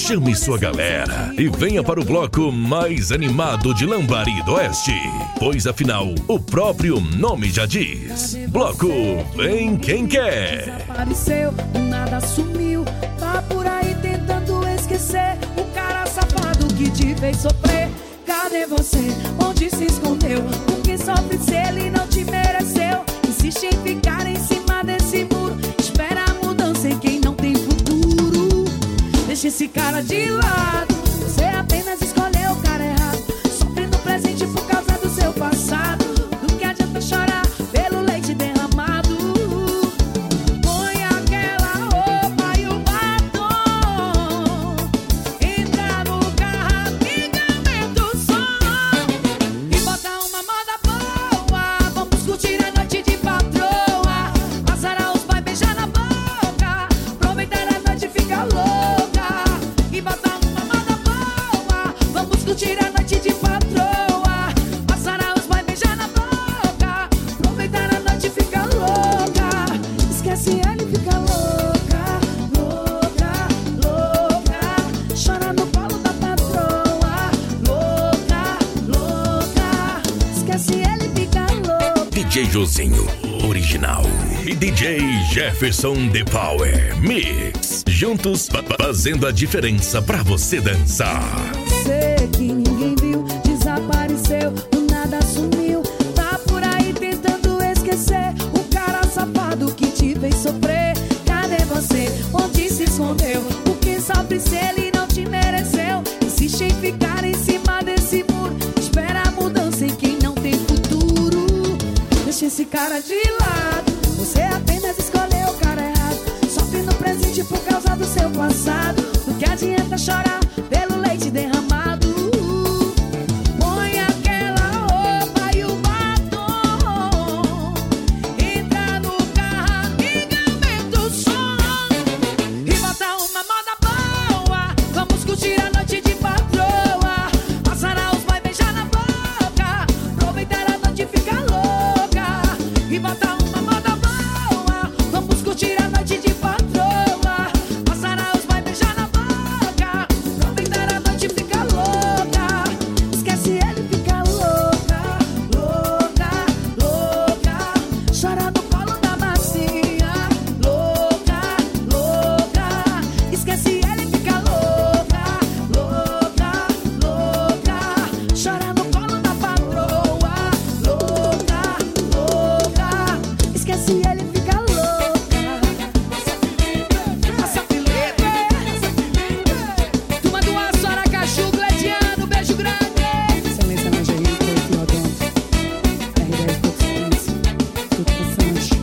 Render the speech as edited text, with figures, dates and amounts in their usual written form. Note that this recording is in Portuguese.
chame sua galera e venha para o bloco mais animado de Lambari do Oeste, pois afinal o próprio nome já diz: Bloco Vem Quem Quer. Desapareceu, do nada sumiu, tá por aí tentando esquecer o cara safado que te fez sofrer. Cadê você? Onde se escondeu? O que sofre se ele não te mereceu? Insiste em ficar em cima desse muro, espera a mudança em quem não tem futuro. Deixa esse cara de lado, você apenas escolheu o cara errado, sofre no presente por causa do seu passado. Do que adianta chorar pelo leite derramado? Põe aquela roupa e o batom, entra no carro, amiga, aumenta o som e bota uma moda boa. Vamos curtir a noite de patroa, azar os vai beijar na boca, aproveitar a noite e ficar louca e bota uma moda boa. Vamos curtir a noite de patroa, azar os vai beijar na boca, aproveitar a noite e ficar louca. Esquece ele, fica louca, louca, louca, chora no colo da patroa, louca, louca. Esquece ele, fica louca. DJ Josinho, original, e DJ Jefferson The Power Mix, juntos fazendo a diferença pra você dançar. Você que ninguém viu, desapareceu, do nada sumiu, tá por aí tentando esquecer o cara safado que te fez sofrer. Cadê você? Onde se escondeu? O que sofre se ele não te mereceu? Insiste em ficar em cima desse muro, espera a mudança em quem não tem futuro. Deixa esse cara de lado, você apenas escolheu o cara errado, sofre no presente por causa do seu passado. Do que adianta chorar pelo leite derramado? Põe aquela roupa e o batom, entra no carro, amiga, aumenta o som e bota uma moda boa. Vamos curtir a noite de patroa, azar os vai beijar na boca, aproveitar a noite e ficar louca e bota uma moda boa. Vamos curtir a noite de patroa, azar os vai beijar na boca, aproveitar a noite e ficar louca. Esquece ele, fica louca, louca, louca, chora no colo da macia, louca, louca. Esquece ele, fica louca, louca, louca, chora no colo da patroa, louca, louca. Esquece ele, fica louca. Essa Felipe, turma do Aço, Aracaju, Glediano, beijo grande. Excelência na Lingerie, Corpo Odonto, R10 Português, tudo passante.